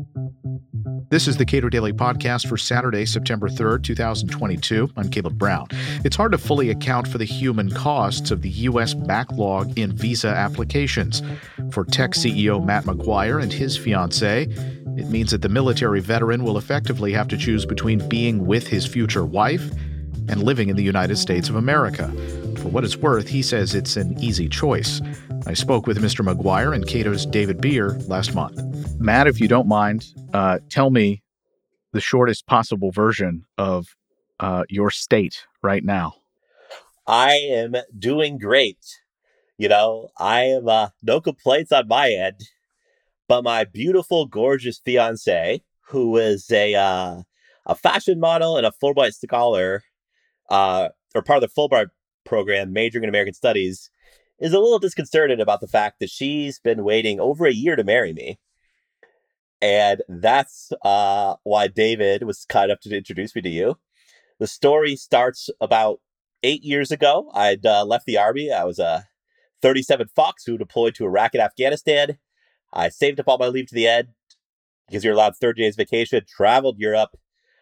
This is the Cato Daily Podcast for Saturday, September 3rd, 2022. I'm Caleb Brown. It's hard to fully account for the human costs of the U.S. backlog in visa applications. For tech CEO Matt McGuire and his fiancée, it means that the military veteran will effectively have to choose between being with his future wife and living in the United States of America. For what it's worth, he says it's an easy choice. I spoke with Mr. McGuire and Cato's David Beer last month. Matt, if you don't mind, tell me the shortest possible version of your state right now. I am doing great. I am no complaints on my end, but my beautiful, gorgeous fiance, who is a fashion model and a Fulbright scholar, or part of the Fulbright program, majoring in American Studies, is a little disconcerted about the fact that she's been waiting over a year to marry me. And that's why David was kind enough to introduce me to you. The story starts about 8 years ago. I'd left the Army. I was a 37 Fox who deployed to Iraq and Afghanistan. I saved up all my leave to the end because you're allowed 30 days vacation, traveled Europe,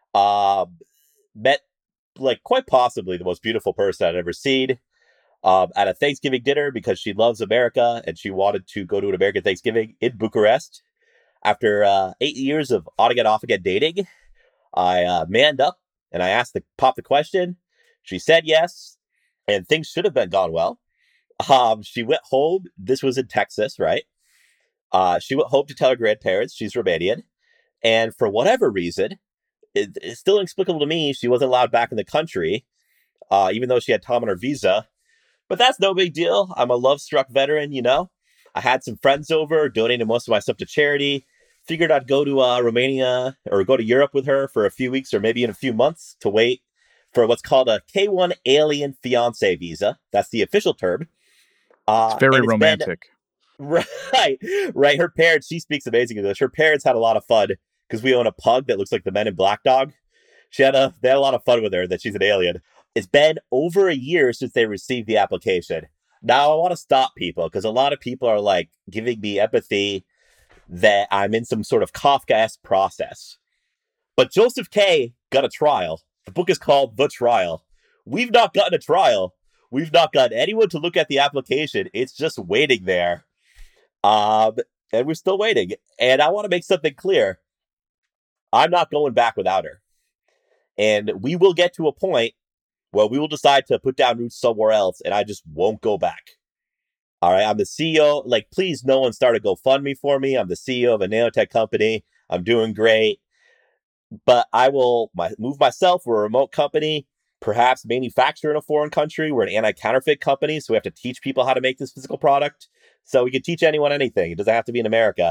met quite possibly the most beautiful person I'd ever seen at a Thanksgiving dinner because she loves America and she wanted to go to an American Thanksgiving in Bucharest. After 8 years of on-again, off-again dating, I manned up and I asked Pop the question. She said yes, and things should have gone well. She went home. This was in Texas, right? She went home to tell her grandparents she's Romanian. And for whatever reason, it's still inexplicable to me, she wasn't allowed back in the country, even though she had time on her visa. But that's no big deal. I'm a love-struck veteran, I had some friends over, donated most of my stuff to charity. Figured I'd go to Romania or go to Europe with her for a few weeks or maybe in a few months to wait for what's called a K-1 alien fiance visa. That's the official term. It's very romantic. Right. Her parents, she speaks amazing English. Her parents had a lot of fun because we own a pug that looks like the Men in Black dog. They had a lot of fun with her that she's an alien. It's been over a year since they received the application. Now I want to stop people because a lot of people are giving me empathy that I'm in some sort of Kafkaesque process. But Joseph K. got a trial. The book is called The Trial. We've not gotten a trial. We've not gotten anyone to look at the application. It's just waiting there. And we're still waiting. And I want to make something clear. I'm not going back without her. And we will get to a point where we will decide to put down roots somewhere else, and I just won't go back. All right, I'm the CEO. Please, no one start a GoFundMe for me. I'm the CEO of a nanotech company. I'm doing great. But I will move myself. We're a remote company, perhaps manufacture in a foreign country. We're an anti-counterfeit company, so we have to teach people how to make this physical product. So we can teach anyone anything. It doesn't have to be in America.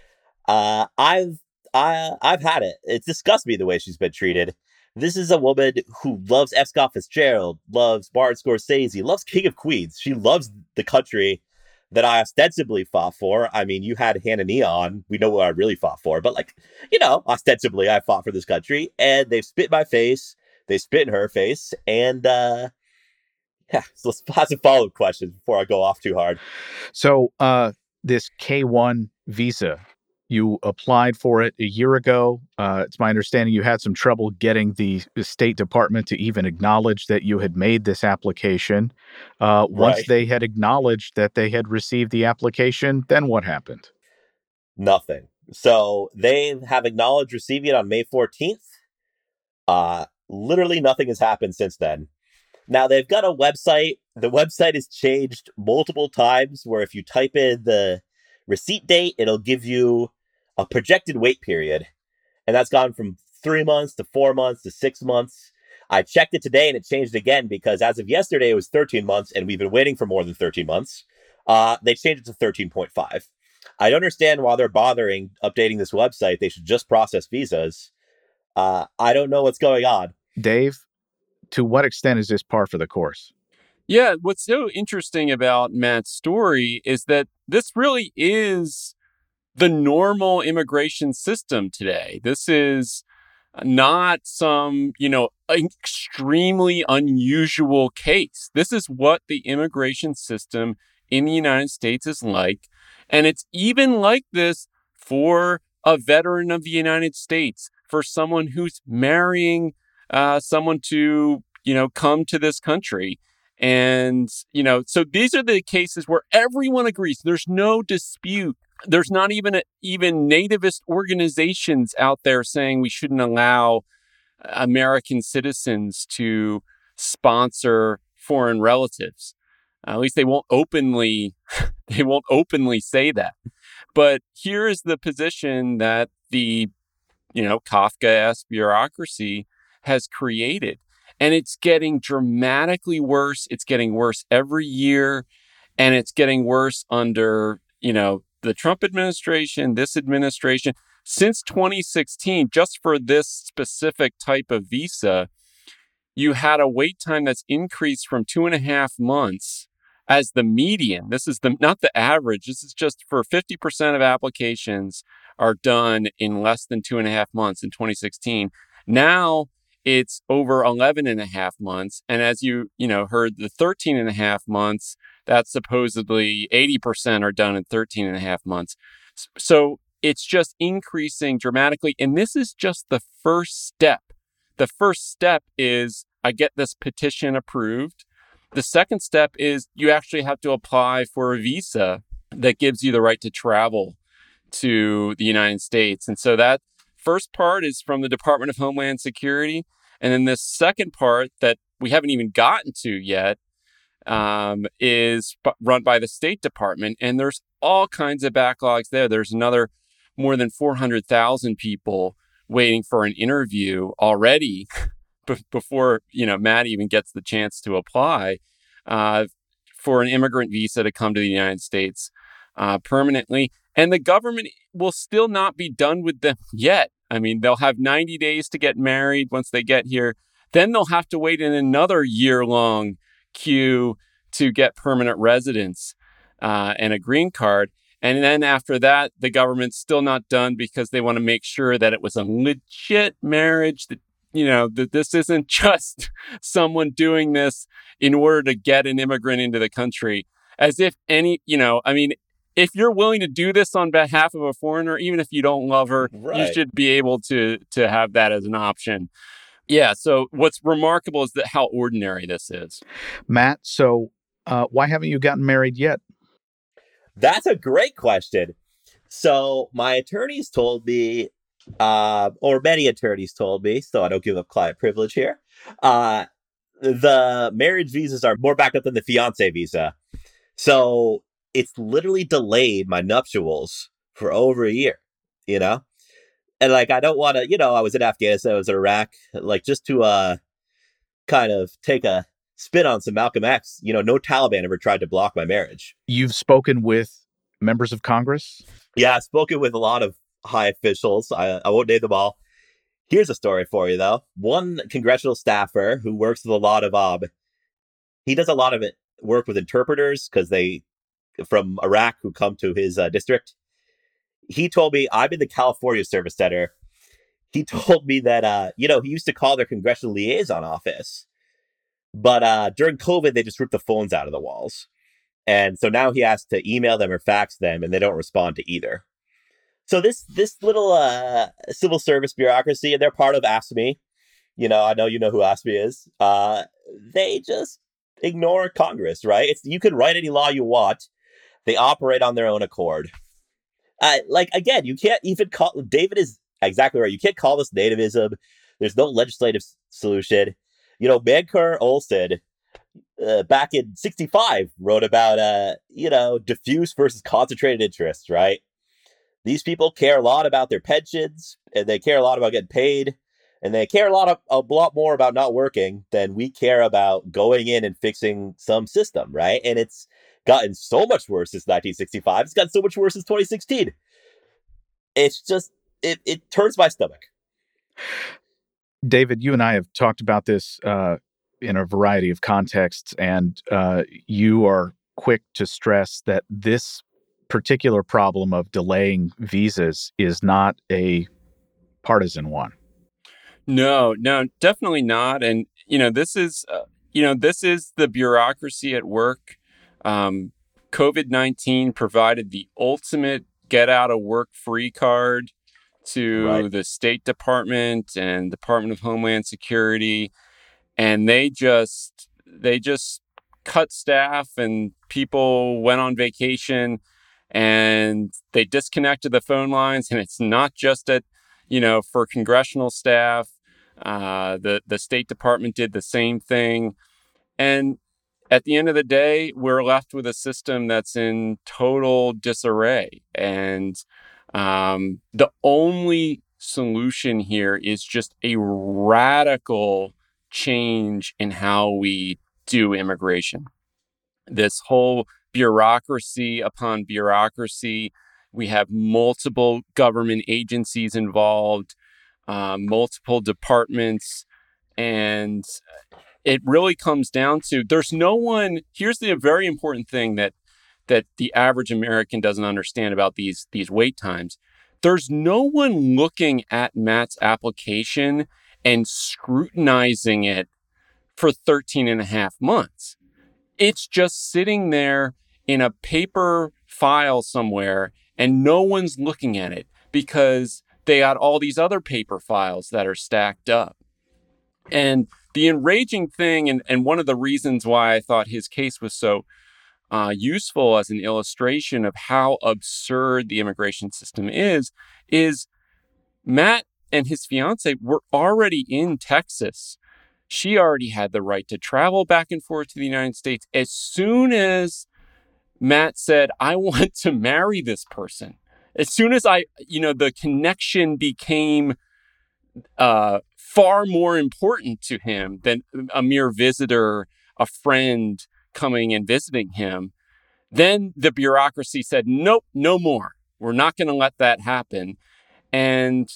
I've had it. It's disgusted me the way she's been treated. This is a woman who loves F. Scott Fitzgerald, loves Martin Scorsese, loves King of Queens. She loves the country that I ostensibly fought for. I mean, you had Hannah Neon. We know what I really fought for. But, ostensibly I fought for this country. And they've spit in my face. They spit in her face. And, so let's have some follow-up questions before I go off too hard. So this K-1 visa, you applied for it a year ago. It's my understanding you had some trouble getting the State Department to even acknowledge that you had made this application. Once they had acknowledged that they had received the application, then what happened? Nothing. So they have acknowledged receiving it on May 14th. Literally nothing has happened since then. Now, they've got a website. The website has changed multiple times where if you type in the receipt date, it'll give you a projected wait period. And that's gone from 3 months to 4 months to 6 months. I checked it today and it changed again because as of yesterday, it was 13 months and we've been waiting for more than 13 months. They changed it to 13.5. I don't understand why they're bothering updating this website. They should just process visas. I don't know what's going on. Dave, to what extent is this par for the course? Yeah, what's so interesting about Matt's story is that this really is the normal immigration system today. This is not some, extremely unusual case. This is what the immigration system in the United States is like. And it's even like this for a veteran of the United States, for someone who's marrying someone to, come to this country. And, so these are the cases where everyone agrees. There's no dispute. There's not even nativist organizations out there saying we shouldn't allow American citizens to sponsor foreign relatives. At least they won't openly say that. But here is the position that the, Kafkaesque bureaucracy has created. And it's getting dramatically worse. It's getting worse every year. And it's getting worse under, the Trump administration, this administration. Since 2016, just for this specific type of visa, you had a wait time that's increased from 2.5 months as the median. This is not the average. This is just for 50% of applications are done in less than 2.5 months in 2016. Now it's over 11.5 months. And as you heard, the 13.5 months, that's supposedly 80% are done in 13.5 months. So it's just increasing dramatically. And this is just the first step. The first step is I get this petition approved. The second step is you actually have to apply for a visa that gives you the right to travel to the United States. And so that first part is from the Department of Homeland Security. And then the second part that we haven't even gotten to yet is run by the State Department. And there's all kinds of backlogs there. There's another more than 400,000 people waiting for an interview already before, Matt even gets the chance to apply for an immigrant visa to come to the United States permanently. And the government will still not be done with them yet. I mean, they'll have 90 days to get married once they get here. Then they'll have to wait in another year-long queue to get permanent residence and a green card. And then after that, the government's still not done because they want to make sure that it was a legit marriage, that, that this isn't just someone doing this in order to get an immigrant into the country. As if if you're willing to do this on behalf of a foreigner, even if you don't love her, right, you should be able to have that as an option. Yeah. So what's remarkable is that how ordinary this is. Matt, so why haven't you gotten married yet? That's a great question. So my attorneys told me, or many attorneys told me, so I don't give up client privilege here, the marriage visas are more backed up than the fiancé visa. So it's literally delayed my nuptials for over a year, And I don't want to, I was in Afghanistan, I was in Iraq, just to kind of take a spin on some Malcolm X, no Taliban ever tried to block my marriage. You've spoken with members of Congress? Yeah, I've spoken with a lot of high officials. I won't name them all. Here's a story for you, though. One congressional staffer who works with a lot of, he does a lot of work with interpreters because from Iraq who come to his district. He told me, I'm in the California Service Center. He told me that, he used to call their congressional liaison office. But during COVID, they just ripped the phones out of the walls. And so now he has to email them or fax them, and they don't respond to either. So this little civil service bureaucracy, and they're part of AFSCME. I know you know who AFSCME is. They just ignore Congress, right? You can write any law you want. They operate on their own accord. Again, you can't even call... David is exactly right. You can't call this nativism. There's no legislative solution. Mancur Olson, back in 1965, wrote about, diffuse versus concentrated interests, right? These people care a lot about their pensions, and they care a lot about getting paid, and they care a lot more about not working than we care about going in and fixing some system, right? And it's gotten so much worse since 1965. It's gotten so much worse since 2016. It's just, it turns my stomach. David, you and I have talked about this in a variety of contexts, and you are quick to stress that this particular problem of delaying visas is not a partisan one. No, definitely not. And, this is the bureaucracy at work. COVID-19 provided the ultimate get out of work free card to the State Department and Department of Homeland Security, and they just cut staff, and people went on vacation, and they disconnected the phone lines. And it's not just for congressional staff. The State Department did the same thing. And at the end of the day, we're left with a system that's in total disarray. And the only solution here is just a radical change in how we do immigration. This whole bureaucracy upon bureaucracy, we have multiple government agencies involved, multiple departments, and it really comes down to there's no one. Here's the very important thing that the average American doesn't understand about these wait times. There's no one looking at Matt's application and scrutinizing it for 13 and a half months. It's just sitting there in a paper file somewhere, and no one's looking at it because they got all these other paper files that are stacked up. And the enraging thing, and one of the reasons why I thought his case was so useful as an illustration of how absurd the immigration system is Matt and his fiance were already in Texas. She already had the right to travel back and forth to the United States. As soon as Matt said, I want to marry this person, as soon as the connection became far more important to him than a mere visitor, a friend coming and visiting him, then the bureaucracy said, nope, no more. We're not going to let that happen. And,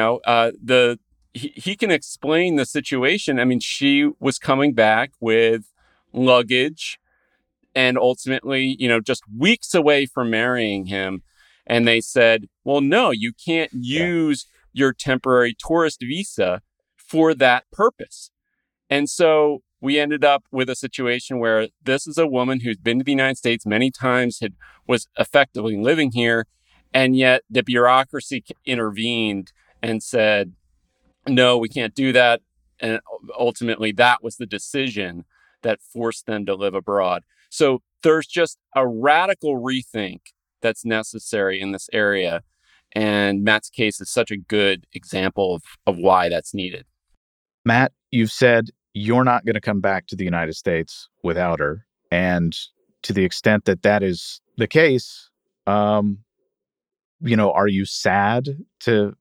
he can explain the situation. I mean, she was coming back with luggage and ultimately, just weeks away from marrying him. And they said, well, no, you can't use your temporary tourist visa for that purpose. And so we ended up with a situation where this is a woman who's been to the United States many times, was effectively living here, and yet the bureaucracy intervened and said, no, we can't do that. And ultimately, that was the decision that forced them to live abroad. So there's just a radical rethink that's necessary in this area. And Matt's case is such a good example of why that's needed. Matt, you've said you're not going to come back to the United States without her. And to the extent that that is the case, are you sad to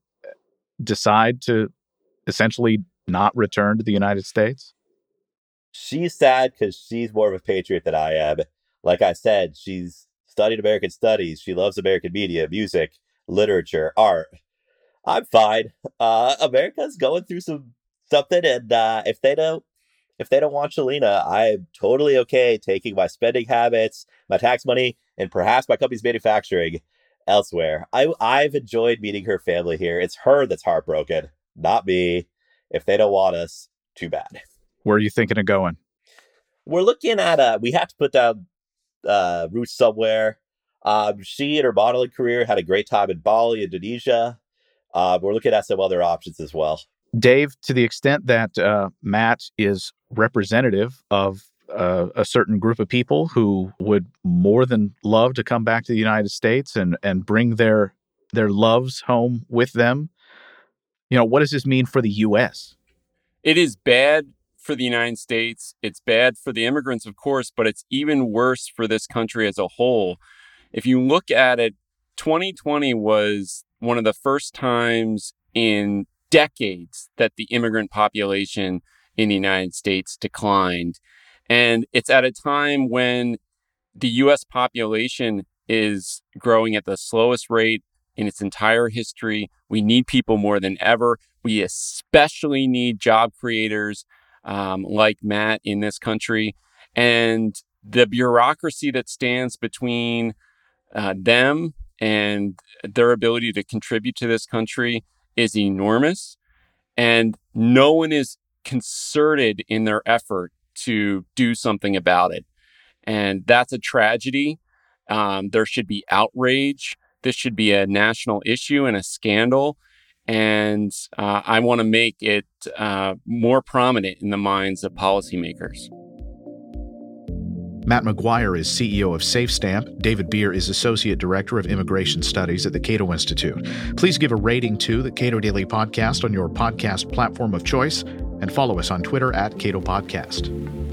decide to essentially not return to the United States? She's sad because she's more of a patriot than I am. Like I said, she's studied American studies. She loves American media, music, literature, art. I'm fine. America's going through something, and if they don't want Shalina, I'm totally okay taking my spending habits, my tax money, and perhaps my company's manufacturing elsewhere. I've enjoyed meeting her family here. It's her that's heartbroken, not me. If they don't want us, too bad. Where are you thinking of going? We're looking at we have to put down roots somewhere. She and her modeling career had a great time in Bali, Indonesia. We're looking at some other options as well. Dave, to the extent that Matt is representative of a certain group of people who would more than love to come back to the United States and bring their loves home with them, what does this mean for the U.S.? It is bad for the United States. It's bad for the immigrants, of course, but it's even worse for this country as a whole. If you look at it, 2020 was one of the first times in decades that the immigrant population in the United States declined. And it's at a time when the U.S. population is growing at the slowest rate in its entire history. We need people more than ever. We especially need job creators like Matt in this country. And the bureaucracy that stands between them and their ability to contribute to this country is enormous. And no one is concerted in their effort to do something about it. And that's a tragedy. There should be outrage. This should be a national issue and a scandal. And I want to make it more prominent in the minds of policymakers. Matt McGuire is CEO of SafeStamp. David Beer is Associate Director of Immigration Studies at the Cato Institute. Please give a rating to the Cato Daily Podcast on your podcast platform of choice and follow us on Twitter @Cato Podcast.